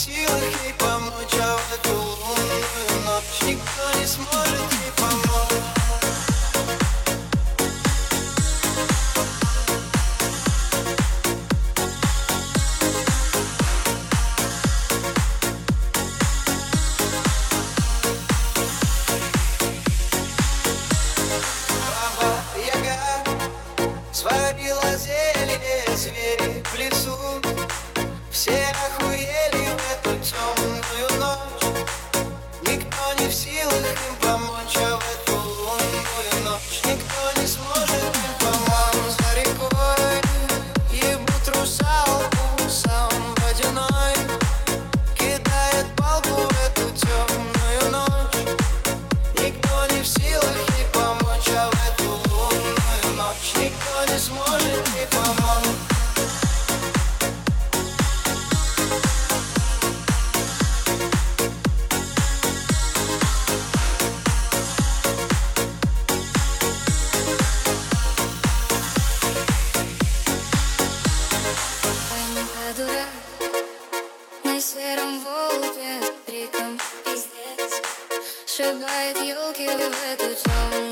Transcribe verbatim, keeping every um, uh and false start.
силах ей помочь, а в эту лунную ночь никто не сможет ей помочь. Сварила зелье звери в лесу. Все охуели в эту темную ночь. Никто не в силах им помочь, а в эту лунную ночь никто не сможет им помочь. За рекой ебут русалку, сам водяной кидает палку в эту темную ночь. Никто не в силах ей помочь, а в эту лунную ночь никто не сможет ей помочь. На сером волке криком пиздец сшибает елки в эту темную